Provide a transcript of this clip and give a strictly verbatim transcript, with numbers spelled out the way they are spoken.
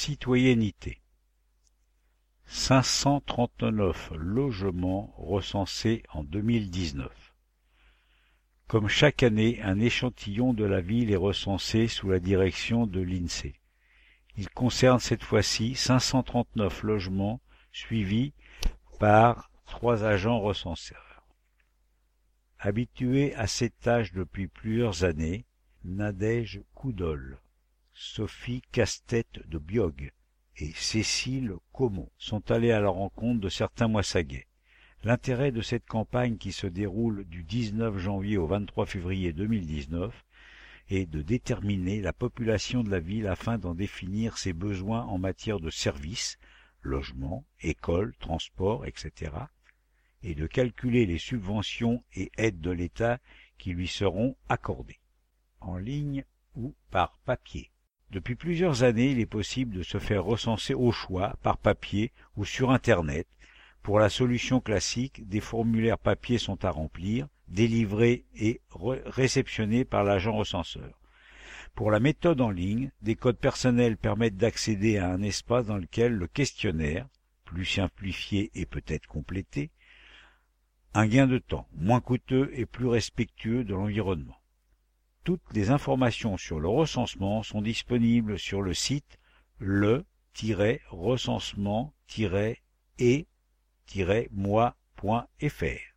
citoyenneté. cinq cent trente-neuf logements recensés en deux mille dix-neuf. Comme chaque année, un échantillon de la ville est recensé sous la direction de l'INSEE. Il concerne cette fois-ci cinq cent trente-neuf logements suivis par trois agents recenseurs. Habitués à cette tâche depuis plusieurs années, Nadège Coudol, Sophie Casse-Tête de Biog et Cécile Caumont sont allées à la rencontre de certains Moissagais. L'intérêt de cette campagne qui se déroule du dix-neuf janvier au vingt-trois février deux mille dix-neuf est de déterminer la population de la ville afin d'en définir ses besoins en matière de services, logement, école, transport, et cetera, et de calculer les subventions et aides de l'État qui lui seront accordées, en ligne ou par papier. Depuis plusieurs années, il est possible de se faire recenser au choix, par papier ou sur Internet. Pour la solution classique, des formulaires papier sont à remplir, délivrés et réceptionnés par l'agent recenseur. Pour la méthode en ligne, des codes personnels permettent d'accéder à un espace dans lequel le questionnaire, plus simplifié et peut-être complété, un gain de temps, moins coûteux et plus respectueux de l'environnement. Toutes les informations sur le recensement sont disponibles sur le site le tiret recensement tiret et tiret moi point f r.